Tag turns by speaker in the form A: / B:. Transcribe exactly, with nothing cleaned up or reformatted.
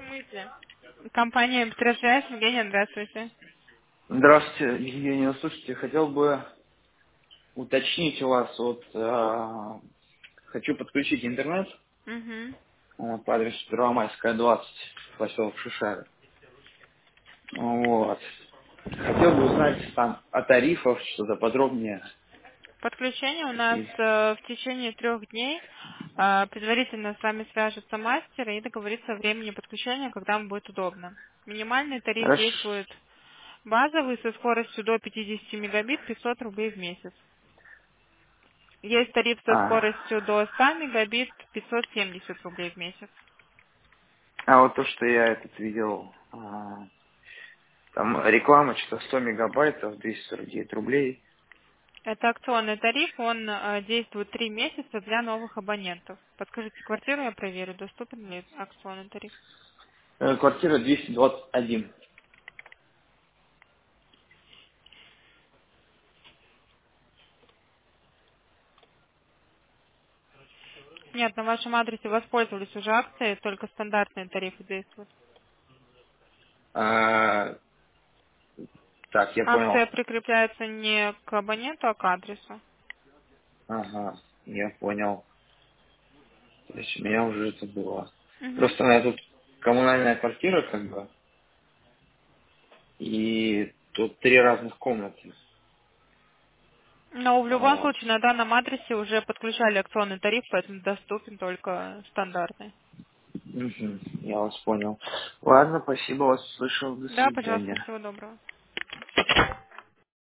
A: Здравствуйте. Компания «Петросвязь». Евгения, здравствуйте.
B: Здравствуйте, Евгения. Слушайте, хотел бы уточнить у вас, вот э, хочу подключить интернет
A: Угу.
B: вот, по адресу Первомайская, двадцать, поселок Шишары. Вот. Хотел бы узнать там о тарифах, что-то подробнее.
A: Подключение у нас
B: Какие.
A: э, в течение трех дней. Э, предварительно с вами свяжется мастер и договорится о времени подключения, когда вам будет удобно. Минимальный тариф
B: Хорошо.
A: действует базовый со скоростью до пятидесяти мегабит, пятьсот рублей в месяц. Есть тариф со
B: А,
A: скоростью до ста мегабит, пятьсот семьдесят рублей в месяц.
B: а вот то, что я этот видел, а, там реклама, что сто мегабайтов, двести сорок девять рублей.
A: Это акционный тариф, он э, действует три месяца для новых абонентов. Подскажите, квартиру я проверю, доступен ли акционный тариф.
B: Э, Квартира двести двадцать один.
A: Нет, на вашем адресе воспользовались уже акцией, только стандартные тарифы действуют.
B: А, так, я
A: Акция
B: понял.
A: прикрепляется не к абоненту, а к адресу.
B: Ага, я понял. То есть у меня уже это было.
A: Мгм.
B: Просто у меня тут коммунальная квартира, как бы, и тут три разных комнаты.
A: Но в любом
B: Вот.
A: случае на данном адресе уже подключали акционный тариф, поэтому доступен только стандартный.
B: Мгм, я вас понял. Ладно, спасибо, вас услышал. До
A: Да, пожалуйста,
B: свидания.
A: всего доброго.